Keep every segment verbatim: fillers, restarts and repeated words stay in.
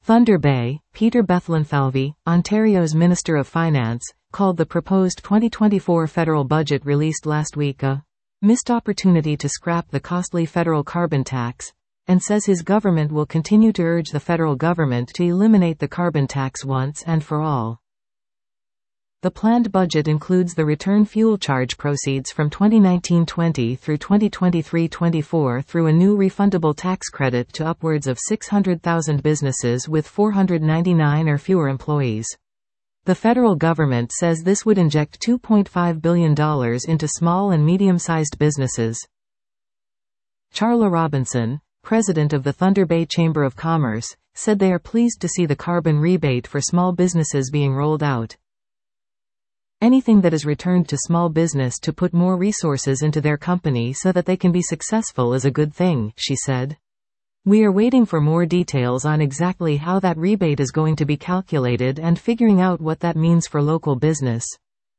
Thunder Bay, Peter Bethlenfalvy, Ontario's Minister of Finance, called the proposed twenty twenty-four federal budget released last week a missed opportunity to scrap the costly federal carbon tax, and says his government will continue to urge the federal government to eliminate the carbon tax once and for all. The planned budget includes the return fuel charge proceeds from twenty nineteen twenty through twenty twenty-three twenty-four through a new refundable tax credit to upwards of six hundred thousand businesses with four hundred ninety-nine or fewer employees. The federal government says this would inject two point five billion dollars into small and medium-sized businesses. Charla Robinson, president of the Thunder Bay Chamber of Commerce, said they are pleased to see the carbon rebate for small businesses being rolled out. Anything that is returned to small business to put more resources into their company so that they can be successful is a good thing, she said. We are waiting for more details on exactly how that rebate is going to be calculated and figuring out what that means for local business.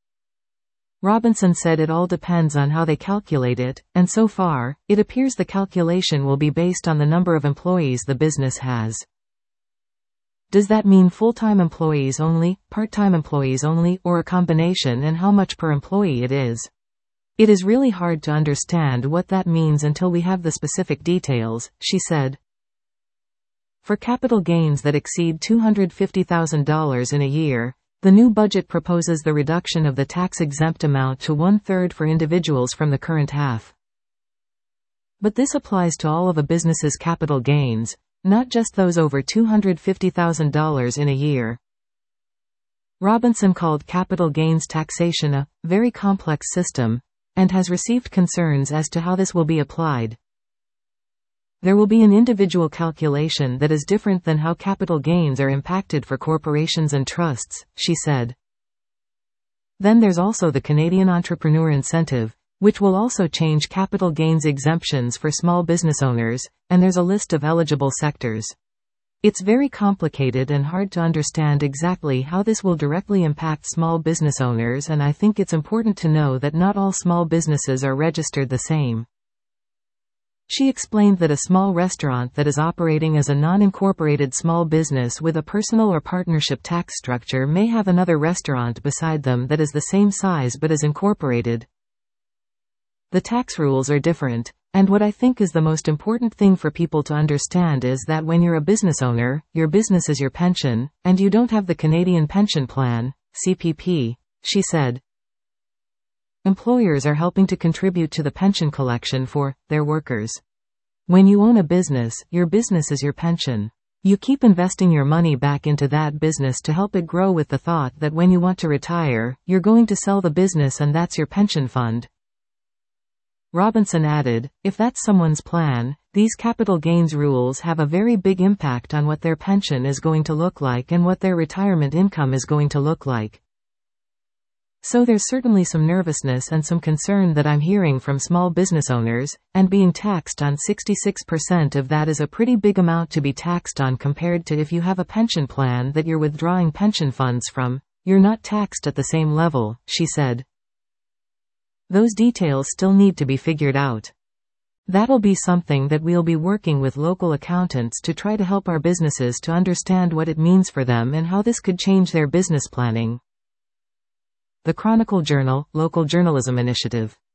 Robinson said it all depends on how they calculate it, and so far, it appears the calculation will be based on the number of employees the business has. Does that mean full-time employees only, part-time employees only, or a combination, and how much per employee it is? It is really hard to understand what that means until we have the specific details, she said. For capital gains that exceed two hundred fifty thousand dollars in a year, the new budget proposes the reduction of the tax-exempt amount to one-third for individuals from the current half. But this applies to all of a business's capital gains, not just those over two hundred fifty thousand dollars in a year. Robinson called capital gains taxation a very complex system, and has received concerns as to how this will be applied. There will be an individual calculation that is different than how capital gains are impacted for corporations and trusts, she said. Then there's also the Canadian Entrepreneur Incentive, which will also change capital gains exemptions for small business owners, and there's a list of eligible sectors. It's very complicated and hard to understand exactly how this will directly impact small business owners, and I think it's important to know that not all small businesses are registered the same. She explained that a small restaurant that is operating as a non-incorporated small business with a personal or partnership tax structure may have another restaurant beside them that is the same size but is incorporated. The tax rules are different, and what I think is the most important thing for people to understand is that when you're a business owner, your business is your pension, and you don't have the Canadian Pension Plan, C P P, she said. Employers are helping to contribute to the pension collection for their workers. When you own a business, your business is your pension. You keep investing your money back into that business to help it grow with the thought that when you want to retire, you're going to sell the business and that's your pension fund. Robinson added, if that's someone's plan, these capital gains rules have a very big impact on what their pension is going to look like and what their retirement income is going to look like. So there's certainly some nervousness and some concern that I'm hearing from small business owners, and being taxed on sixty-six percent of that is a pretty big amount to be taxed on compared to if you have a pension plan that you're withdrawing pension funds from, you're not taxed at the same level, she said. Those details still need to be figured out. That'll be something that we'll be working with local accountants to try to help our businesses to understand what it means for them and how this could change their business planning. The Chronicle Journal, Local Journalism Initiative.